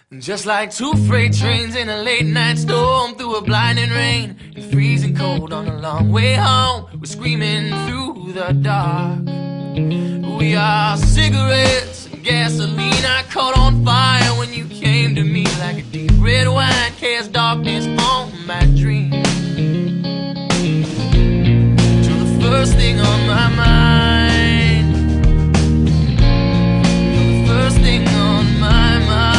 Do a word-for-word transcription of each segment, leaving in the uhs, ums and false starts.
Just like two freight trains in a late night storm, through a blinding rain and freezing cold on the long way home. We're screaming through the dark. We are cigarettes and gasoline. I caught on fire when you came to me, like a deep red wine cast darkness on my dream. Till the first thing on my mind, till the first thing on my mind.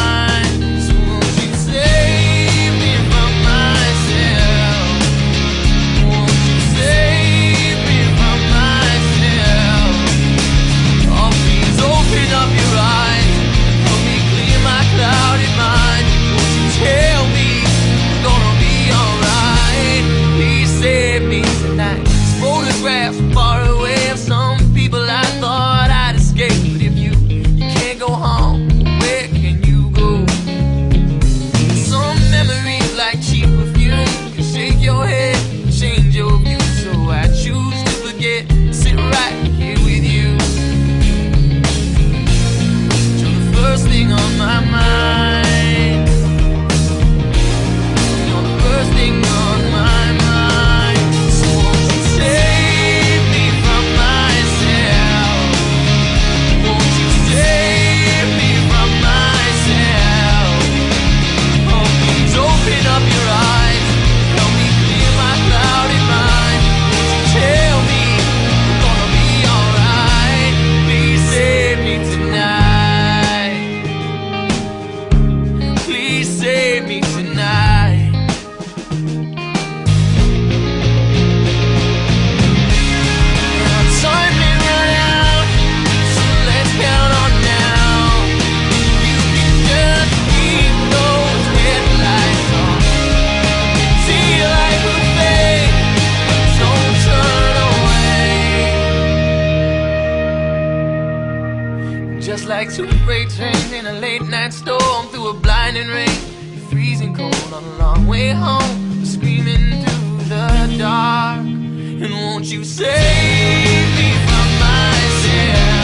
Just like two freight trains in a late night storm, through a blinding rain and freezing cold on a long way home. We're screaming through the dark. And won't you save me from myself?